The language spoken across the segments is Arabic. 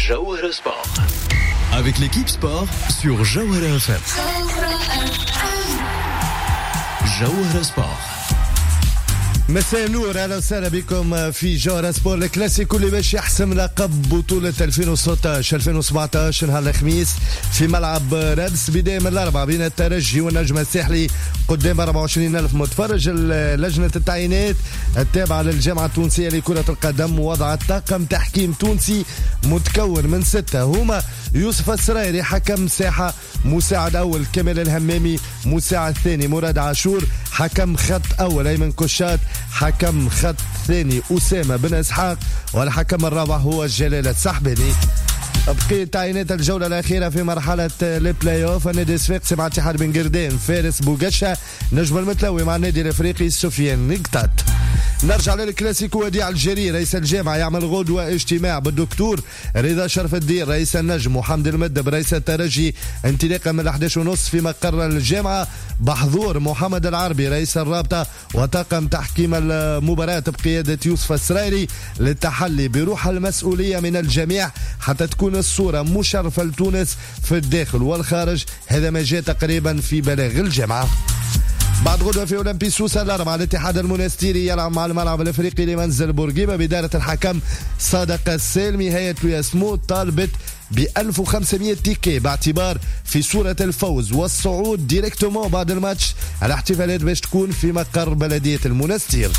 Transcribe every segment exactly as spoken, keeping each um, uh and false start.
Jawhara Sport. Avec l'équipe sport sur Jawhara F M. Jawhara Sport. مساء النور، اهلا وسهلا بكم في جوهرة سبور الكلاسيكو اللي باش يحسم لقب بطولة ألفين وستطاش ألفين وسبعطاش نهار الخميس في ملعب رادس بداية من الأربعة بين الترجي والنجم الساحلي قدام أربعة وعشرين ألف متفرج. لجنة التعيينات التابعة للجامعة التونسية لكرة القدم وضعت طاقم تحكيم تونسي متكون من ستة هما يوسف السرايري حكم ساحة، مساعد أول كمال الهمامي، مساعد ثاني مراد عاشور، حكم خط أول أيمن كشات، حكم خط ثاني أسامة بن إسحاق، والحكم الرابع هو جلالة سحباني. بقيت تعيينات الجولة الأخيرة في مرحلة البلاي أوف. النادي الصفاقسي مع اتحاد بن قردان فارس بوغشة، نجم المتلوي مع النادي الأفريقي سفيان نقطات. نرجع للكلاسيكو. وديع الجري رئيس الجامعة يعمل غدوة اجتماع بالدكتور رضا شرف الدين رئيس النجم وحمد المدب رئيس الترجي انطلاقا من الأحد عشر ونصف في مقر الجامعة بحضور محمد العربي رئيس الرابطة وطاقم تحكيم المباراة بقيادة يوسف السرايري للتحلي بروح المسؤولية من الجميع حتى تكون الصورة مشرفة لتونس في الداخل والخارج. هذا ما جاء تقريبا في بلاغ الجامعة. بعد غدوة في أولمبي سوسة الأربعة الاتحاد المنستيري يلعب مع الملعب الأفريقي لمنزل بورقيبة بدارة الحكم صادق السالمي. هيئة ياسمو طالبت ب ألف وخمسمائة تيكي باعتبار في صورة الفوز والصعود ديريكتومون بعد الماتش. الاحتفالات باش تكون في مقر بلدية المنستير.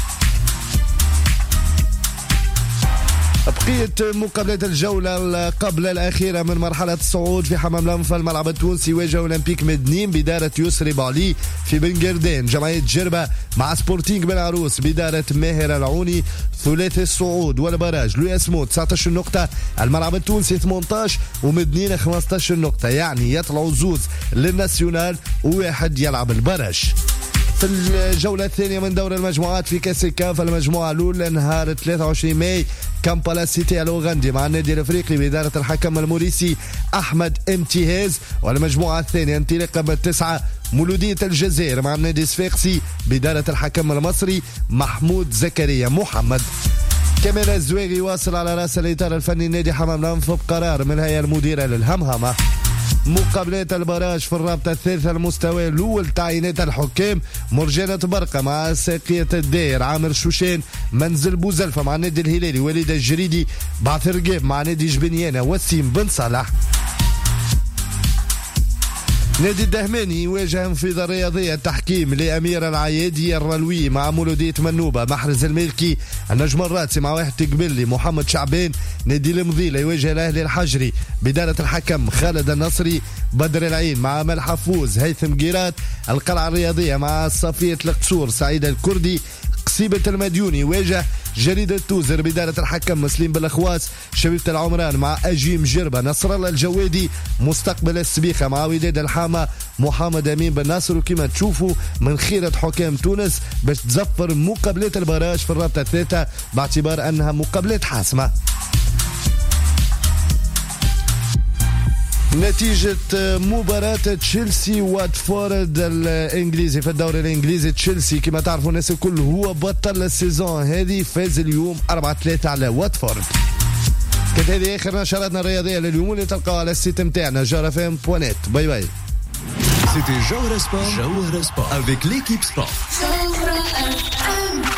بقية مقابلات الجولة قبل الأخيرة من مرحلة الصعود في حمام الأنفا الملعب التونسي واجه أولمبيك مدنين بدارة يسري بالي في بن قردان. جمعية جربة مع سبورتينغ بن عروس بدارة ماهر العوني ثلاثي الصعود والبراج. لو اسمو تسعة عشر نقطة، الملعب التونسي ثمانية عشر ومدنين خمسة عشر نقطة، يعني يطلعوا زوز للناسيونال وواحد يلعب البراج. في الجولة الثانية من دور المجموعات في كأس الكاف المجموعة الأولى نهار ثلاثة وعشرين ماي كامبالا سيتي الأوغندي مع النادي الأفريقي بإدارة الحكم الموريسي أحمد امتياز، والمجموعة الثانية انطلاقا بالتسعة مولودية الجزائر مع النادي الصفاقسي بإدارة الحكم المصري محمود زكريا محمد. كمال الزويغي واصل على رأس الإطار الفني نادي حمام الأنف بقرار من الهيئة المديرة للهمهمة. مقابلات البراج في الرابطة الثالثة المستوى الأول تعيينات الحكام مرجانة برقة مع ساقية الداير عامر شوشان، منزل بوزلفة مع النادي الهلالي وليد الجريدي، بعث رقاب مع نادي جبنيانة وسيم بن صالح. نادي الدهماني يواجه انفاضة رياضية تحكيم لأمير العيادي الرلوي مع مولودية منوبة محرز الملكي، النجم الراتسي مع واحد تقبلي محمد شعبان. نادي المضيلة يواجه الأهلي الحجري بدارة الحكم خالد النصري، بدر العين مع مال حفوز هيثم قيرات، القلعة الرياضية مع صفية القصور سعيد الكردي، قصيبة المديوني يواجه جريدة توزر بدارة الحكم مسلم بالأخواس، شبيبة العمران مع أجيم جربة نصر الله الجوادي، مستقبل السبيخة مع وداد الحامة محمد أمين بن ناصر. وكما تشوفوا من خيرة حكام تونس باش تزفر مقابلات البراج في الرابطة الثالثة باعتبار أنها مقابلات حاسمة. نتيجة مباراة تشيلسي واتفورد الانجليزي في الدوري الانجليزي، تشيلسي كما تعرفوا الناس الكل هو بطل السيزون هذه، فاز اليوم أربعة ثلاثة على واتفورد. كانت هذه اخر نشراتنا الرياضية لليوم اللي تلقاوها على السيت متاعنا جوهرة اف ام بوينت. باي باي. C'était Jawhara Sport, Jawhara Sport avec l'équipe sport.